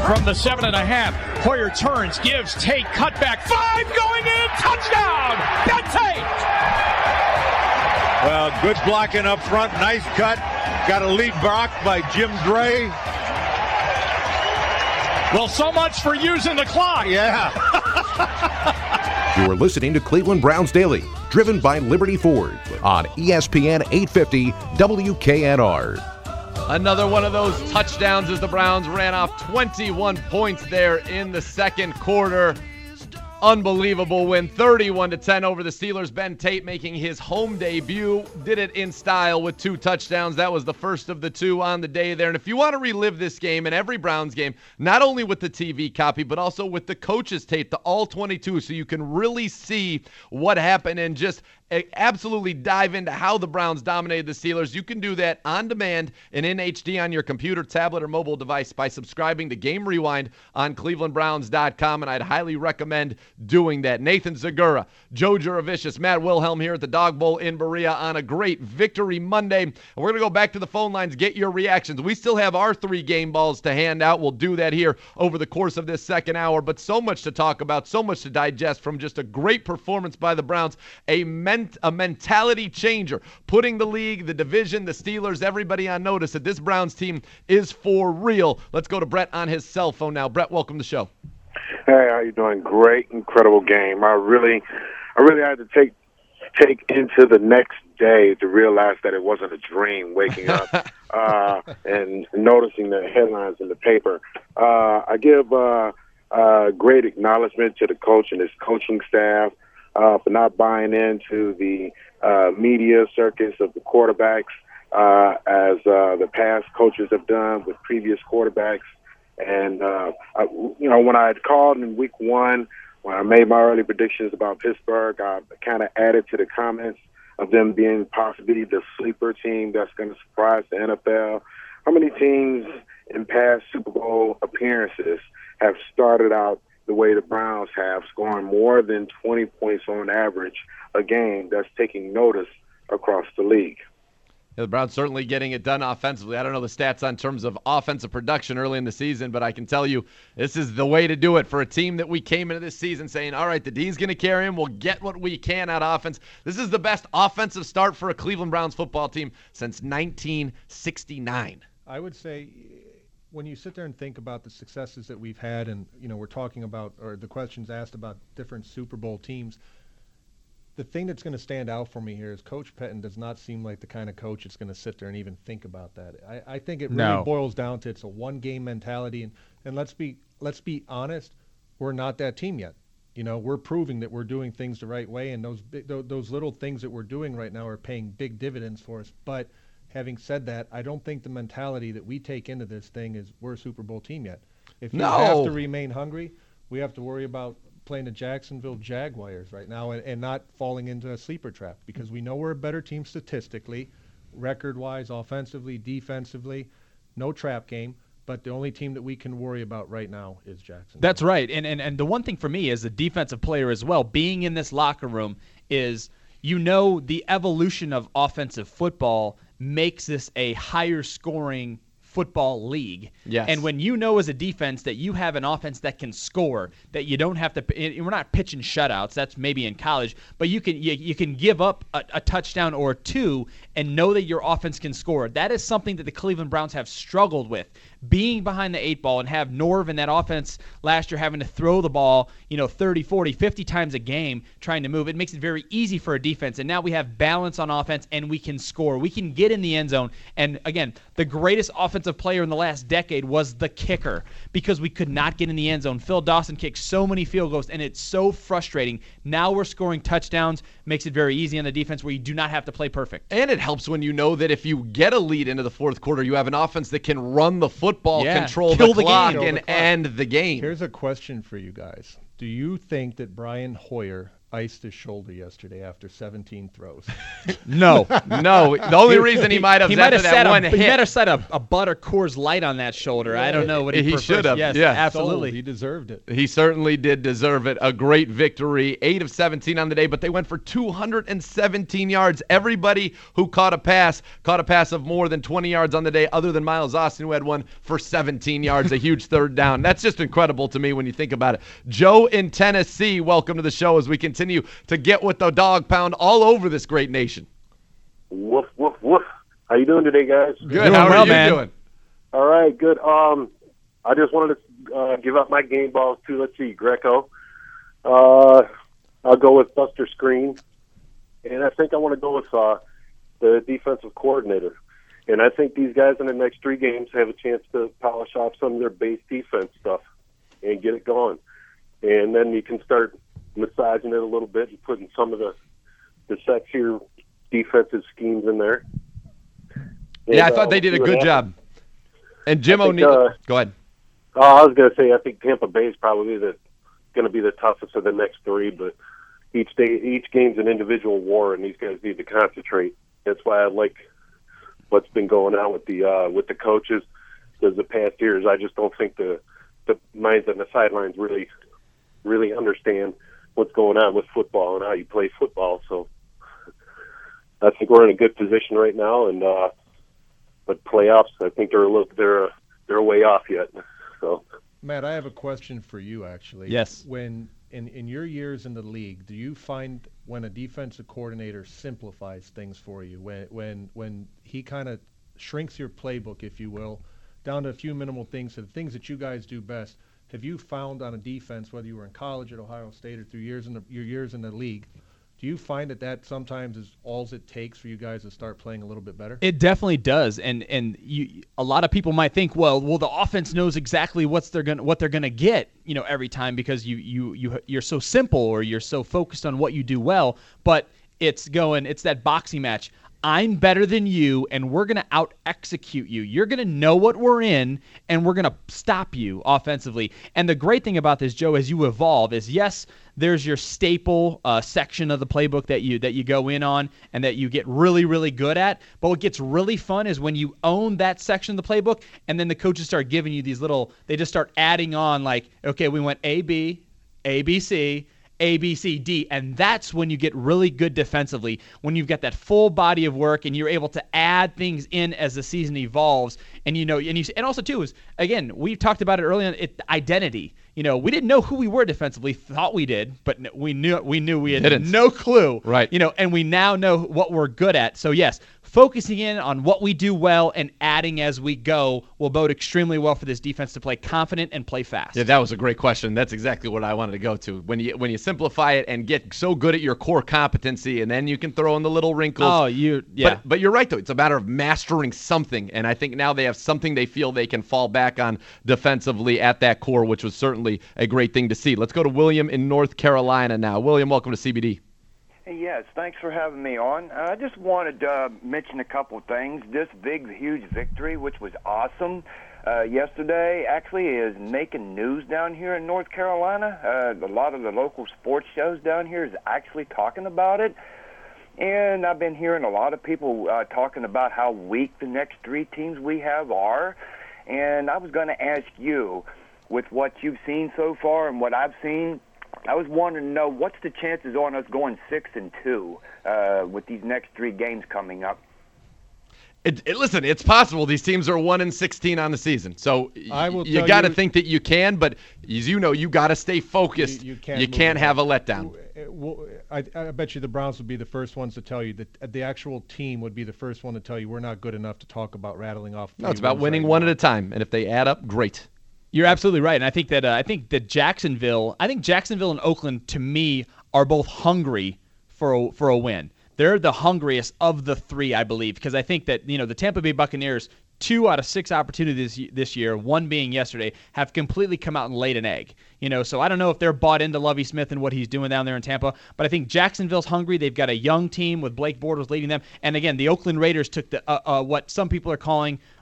from the 7.5. Hoyer turns, gives, Tate, cutback, 5 going in, touchdown! Ben Tate! Well, good blocking up front, nice cut. Got a lead block by Jim Dre. Well, so much for using the clock. Yeah. You're listening to Cleveland Browns Daily, driven by Liberty Ford on ESPN 850 WKNR. Another one of those touchdowns as the Browns ran off 21 points there in the second quarter. Unbelievable win, 31-10 over the Steelers. Ben Tate making his home debut. Did it in style with 2 touchdowns. That was the first of the 2 on the day there. And if you want to relive this game and every Browns game, not only with the TV copy, but also with the coaches' tape, the all 22, so you can really see what happened and just absolutely dive into how the Browns dominated the Steelers. You can do that on demand and in HD on your computer, tablet, or mobile device by subscribing to Game Rewind on clevelandbrowns.com, and I'd highly recommend doing that. Nathan Zagura, Joe Juravicius, Matt Wilhelm here at the Dog Bowl in Berea on a great Victory Monday. And we're going to go back to the phone lines, get your reactions. We still have our 3 game balls to hand out. We'll do that here over the course of this second hour, but so much to talk about, so much to digest from just a great performance by the Browns, a mentality changer, putting the league, the division, the Steelers, everybody on notice that this Browns team is for real. Let's go to Brett on his cell phone now. Brett, welcome to the show. Hey, how you doing? Great, incredible game. I really had to take into the next day to realize that it wasn't a dream waking up and noticing the headlines in the paper. I give great acknowledgement to the coach and his coaching staff for not buying into the media circus of the quarterbacks as the past coaches have done with previous quarterbacks. And, when I had called in week 1, when I made my early predictions about Pittsburgh, I kind of added to the comments of them being possibly the sleeper team that's going to surprise the NFL. How many teams in past Super Bowl appearances have started out the way the Browns have, scoring more than 20 points on average a game that's taking notice across the league? Yeah, the Browns certainly getting it done offensively. I don't know the stats on terms of offensive production early in the season, but I can tell you this is the way to do it for a team that we came into this season saying, all right, the D's going to carry him. We'll get what we can out of offense. This is the best offensive start for a Cleveland Browns football team since 1969. I would say when you sit there and think about the successes that we've had and, we're talking about, or the questions asked about different Super Bowl teams, the thing that's going to stand out for me here is Coach Pettine does not seem like the kind of coach that's going to sit there and even think about that. I think it really boils down to it's a one-game mentality, and let's be honest, we're not that team yet. We're proving that we're doing things the right way, and those little things that we're doing right now are paying big dividends for us. But having said that, I don't think the mentality that we take into this thing is we're a Super Bowl team yet. If you have to remain hungry, we have to worry about playing the Jacksonville Jaguars right now and not falling into a sleeper trap, because we know we're a better team statistically, record-wise, offensively, defensively, no trap game. But the only team that we can worry about right now is Jacksonville. That's right. And the one thing for me as a defensive player as well, being in this locker room is, the evolution of offensive football makes this a higher scoring football league. Yes. And when as a defense that you have an offense that can score, that you don't have to, we're not pitching shutouts, that's maybe in college, but you can give up a touchdown or 2 and know that your offense can score. That is something that the Cleveland Browns have struggled with. Being behind the 8 ball and have Norv and that offense last year having to throw the ball, 30, 40, 50 times a game trying to move, it makes it very easy for a defense. And now we have balance on offense and we can score. We can get in the end zone. And again, the greatest offensive player in the last decade was the kicker, because we could not get in the end zone. Phil Dawson kicked so many field goals, and it's so frustrating. Now we're scoring touchdowns, makes it very easy on the defense where you do not have to play perfect. And it helps when you know that if you get a lead into the fourth quarter, you have an offense that can run the football, control the clock, and end the game. Here's a question for you guys. Do you think that Brian Hoyer iced his shoulder yesterday after 17 throws? No. No, the only reason he might have after that one hit. He might have set a butter Coors Light on that shoulder. I don't know what he should have. Yes, yeah, absolutely. He deserved it. He certainly did deserve it. A great victory. 8 of 17 on the day, but they went for 217 yards. Everybody who caught a pass of more than 20 yards on the day, other than Miles Austin, who had one for 17 yards, a huge third down. That's just incredible to me when you think about it. Joe in Tennessee, welcome to the show as we continue to get with the dog pound all over this great nation. Woof, woof, woof. How you doing today, guys? Good. How are you doing? All right, good. I just wanted to give up my game balls to, let's see, Greco. I'll go with Buster Screen. And I think I want to go with the defensive coordinator. And I think these guys in the next 3 games have a chance to polish off some of their base defense stuff and get it going. And then you can start massaging it a little bit and putting some of the sexier defensive schemes in there. And, I thought they did a good job. And Jim O'Neill, go ahead. I was going to say I think Tampa Bay is probably going to be the toughest of the next 3, but each game's an individual war, and these guys need to concentrate. That's why I like what's been going on with the coaches. Because the past years, I just don't think the minds on the sidelines really understand what's going on with football and how you play football. So I think we're in a good position right now, and but playoffs, I think they're a way off yet. So, Matt, I have a question for you actually. Yes. When in your years in the league, do you find when a defensive coordinator simplifies things for you, when he kind of shrinks your playbook, if you will, down to a few minimal things, so the things that you guys do best, have you found on a defense, whether you were in college at Ohio State or through your years in the league, do you find that sometimes is all it takes for you guys to start playing a little bit better? It definitely does, and a lot of people might think, well, the offense knows exactly what they're gonna get, every time because you're so simple or you're so focused on what you do well. But it's that boxing match. I'm better than you, and we're going to out-execute you. You're going to know what we're in, and we're going to stop you offensively. And the great thing about this, Joe, as you evolve is, yes, there's your staple section of the playbook that you go in on and that you get really, really good at. But what gets really fun is when you own that section of the playbook, and then the coaches start giving you these they just start adding on, like, okay, we went A, B, C, A, B, C, D, and that's when you get really good defensively, when you've got that full body of work and you're able to add things in as the season evolves. And and also too is, again, we talked about it early on, identity. We didn't know who we were defensively, thought we did, but we knew we had no clue. Right. And we now know what we're good at. So yes, focusing in on what we do well and adding as we go will bode extremely well for this defense to play confident and play fast. Yeah, that was a great question. That's exactly what I wanted to go to. When you simplify it and get so good at your core competency, and then you can throw in the little wrinkles. Oh, yeah. But you're right, though. It's a matter of mastering something, and I think now they have something they feel they can fall back on defensively at that core, which was certainly a great thing to see. Let's go to William in North Carolina now. William, welcome to CBD. Yes, thanks for having me on. I just wanted to mention a couple of things. This big, huge victory, which was awesome yesterday, actually is making news down here in North Carolina. A lot of the local sports shows down here is actually talking about it. And I've been hearing a lot of people talking about how weak the next 3 teams we have are. And I was going to ask you, with what you've seen so far and what I've seen, I was wanting to know what's the chances on us going 6-2 with these next 3 games coming up. Listen, it's possible. These teams are 1-16 on the season, so you got to think that you can. But as you know, you got to stay focused. You can't have a letdown. I bet you the Browns would be the first ones to tell you that the actual team would be the first one to tell you we're not good enough to talk about rattling off. No, it's about winning one at a time, and if they add up, great. You're absolutely right, and I think that Jacksonville and Oakland, to me, are both hungry for a win. They're the hungriest of the 3, I believe, because I think that the Tampa Bay Buccaneers, 2 out of 6 opportunities this year, 1 being yesterday, have completely come out and laid an egg. So I don't know if they're bought into Lovie Smith and what he's doing down there in Tampa, but I think Jacksonville's hungry. They've got a young team with Blake Bortles leading them, and again, the Oakland Raiders took the what some people are calling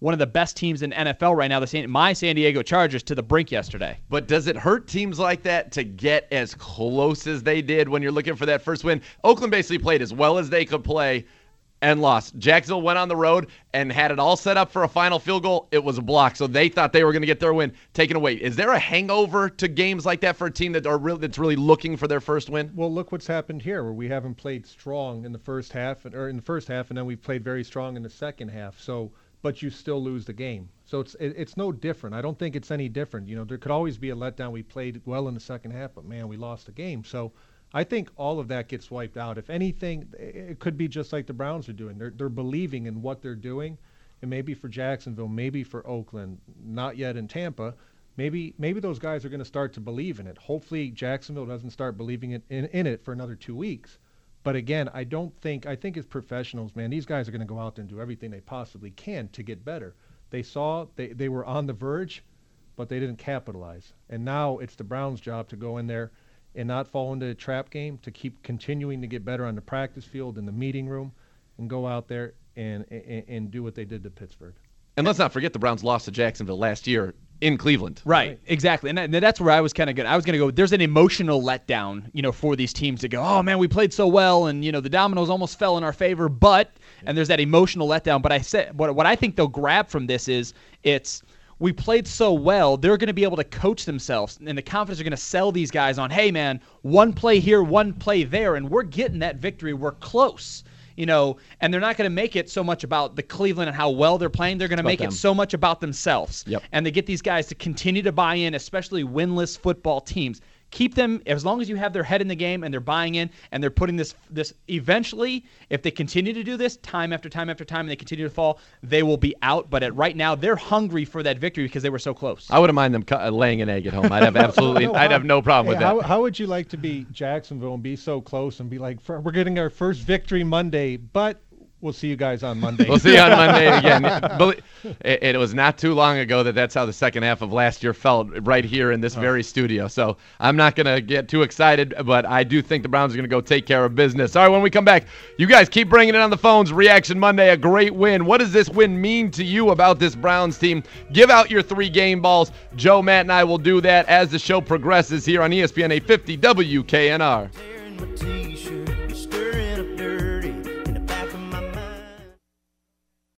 one of the best teams in NFL right now, my San Diego Chargers, to the brink yesterday. But does it hurt teams like that to get as close as they did when you're looking for that first win? Oakland basically played as well as they could play and lost. Jacksonville went on the road and had it all set up for a final field goal. It was a block, so they thought they were going to get their win taken away. Is there a hangover to games like that for a team that's really looking for their first win? Well, look what's happened here, where we haven't played strong in the first half, and then we've played very strong in the second half. So, but you still lose the game. So it's no different. I don't think it's any different. You know, there could always be a letdown. We played well in the second half, but man, we lost the game. So I think all of that gets wiped out. If anything, it could be just like the Browns are doing. They're believing in what they're doing, and maybe for Jacksonville, maybe for Oakland, not yet in Tampa, maybe those guys are going to start to believe in it. Hopefully Jacksonville doesn't start believing in it for another 2 weeks. But again, I think as professionals, man, these guys are going to go out there and do everything they possibly can to get better. They saw they were on the verge, but they didn't capitalize. And now it's the Browns' job to go in there and not fall into a trap game, to keep continuing to get better on the practice field, in the meeting room, and go out there and do what they did to Pittsburgh. And let's not forget the Browns lost to Jacksonville last year in Cleveland. Right, exactly. And that's where I was kind of good. I was going to go, there's an emotional letdown, for these teams to go, oh, man, we played so well, and, the dominoes almost fell in our favor, and there's that emotional letdown. But I said, what I think they'll grab from this is we played so well, they're going to be able to coach themselves, and the confidence are going to sell these guys on, hey, man, one play here, one play there, and we're getting that victory. We're close, and they're not going to make it so much about the Cleveland and how well they're playing. They're going to make it so much about themselves. Yep. And they get these guys to continue to buy in, especially winless football teams. Keep them, as long as you have their head in the game and they're buying in and they're putting this eventually, if they continue to do this time after time after time and they continue to fall, they will be out. But right now, they're hungry for that victory because they were so close. I wouldn't mind them laying an egg at home. I'd have no problem with that. How would you like to be Jacksonville and be so close and be like, we're getting our first victory Monday, but we'll see you guys on Monday. We'll see you on Monday again. It was not too long ago that's how the second half of last year felt right here in this very studio. So I'm not going to get too excited, but I do think the Browns are going to go take care of business. All right, when we come back, you guys keep bringing it on the phones. Reaction Monday, a great win. What does this win mean to you about this Browns team? Give out your 3 game balls. Joe, Matt, and I will do that as the show progresses here on ESPN 850 WKNR.